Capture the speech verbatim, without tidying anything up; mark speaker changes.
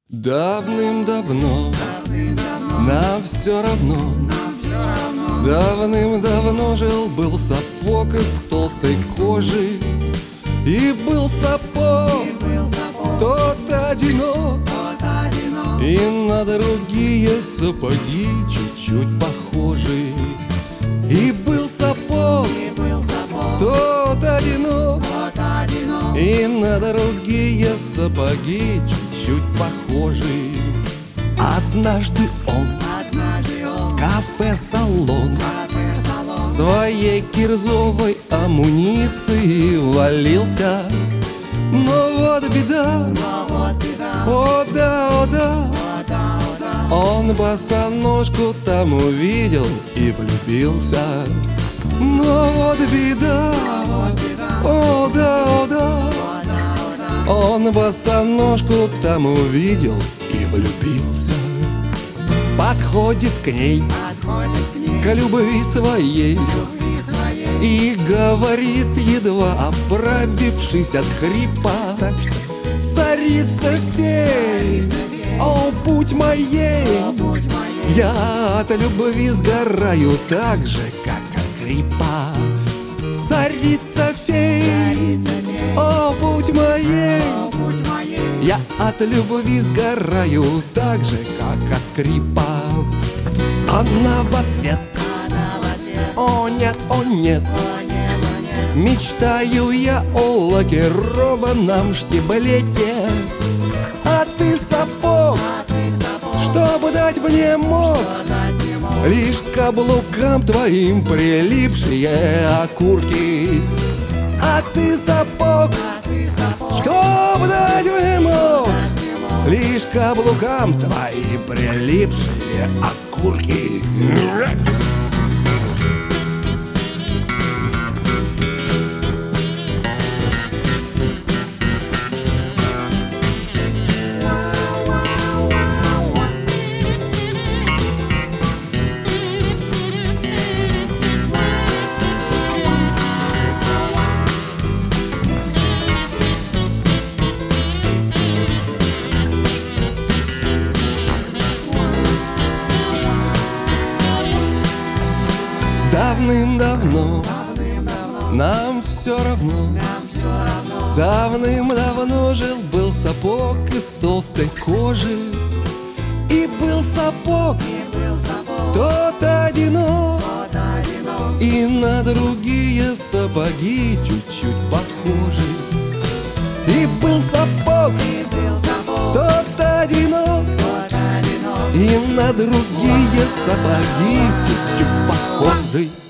Speaker 1: Давным-давно, нам все равно, давным-давно жил-был сапог из толстой кожи. И был сапог, тот одинок, и на другие сапоги чуть-чуть похожи. И был сапог, тот одинок, и на другие сапоги чуть-чуть похожи. Однажды он в кафе-салон в своей кирзовой амуниции валился. Но вот беда, о да, о да, он босоножку там увидел и влюбился. Но вот беда, о да, о да, он босоножку там увидел и влюбился. Подходит к ней, к любви своей, и говорит, едва оправившись от хрипа: царица фей, о, будь моей, я от любви сгораю так же, как от скрипа. Царица фей, о, будь моей, я от любви сгораю так же, как от скрипа. Она в ответ: о нет, о нет, мечтаю я о лакированном штиблете. А ты сапог, чтобы дать мне мог лишь к каблукам твоим прилипшие окурки. А ты сапог, чтоб дать мне мог лишь к каблукам твоим прилипшие окурки. Давным-давно, нам все равно, давным-давно жил-был сапог из толстой кожи. И был сапог, тот одинок, и на другие сапоги чуть-чуть похожи. И был сапог, тот одинок, и на другие сапоги чуть-чуть похожи.